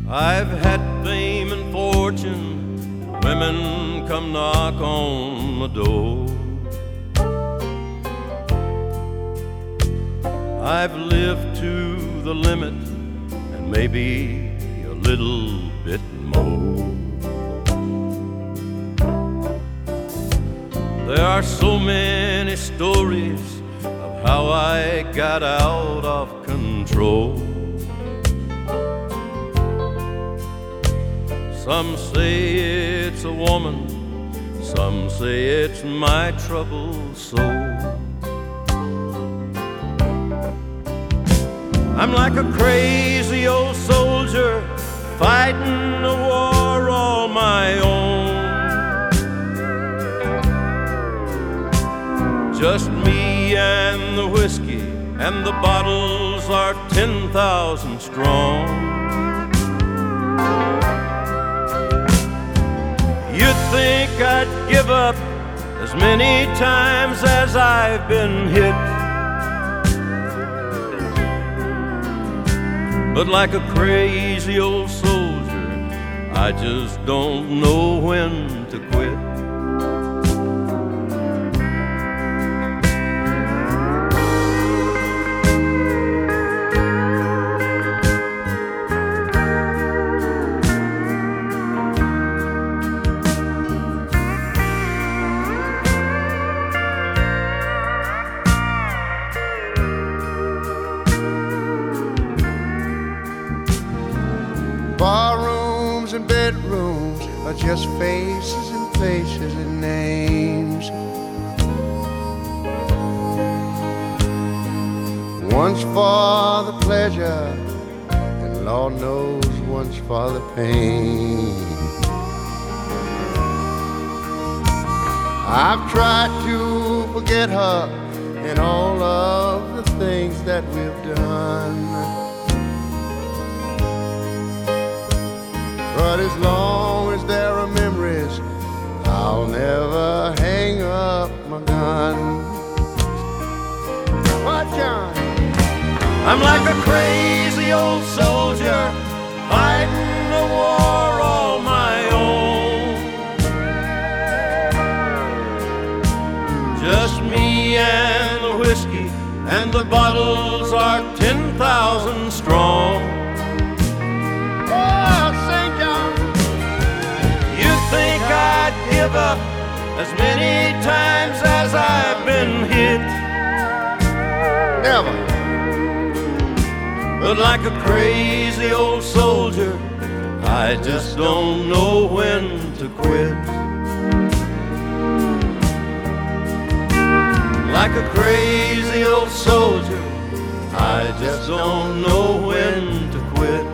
I've had fame and fortune, women come knock on my door. I've lived to the limit and maybe a little bit more. There are so many stories of how I got out of control. Some say it's a woman, some say it's my troubled soul. I'm like a crazy old soldier fighting a war all my own. Just me and the whiskey, and the bottles are 10,000 strong. You'd think I'd give up as many times as I've been hit, but like a crazy old soldier, I just don't know when to quit. Barrooms and bedrooms are just faces and places and names. Once for the pleasure, and Lord knows once for the pain. I've tried to forget her and all of the things that we've done, but as long as there are memories, I'll never hang up my gun. What, John? I'm like a crazy old soldier fighting a war all my own. Just me and the whiskey, and the bottles are 10,000 strong. Think I'd give up as many times as I've been hit, Never. but like a crazy old soldier, I just don't know when to quit. Like a crazy old soldier, I just don't know when to quit.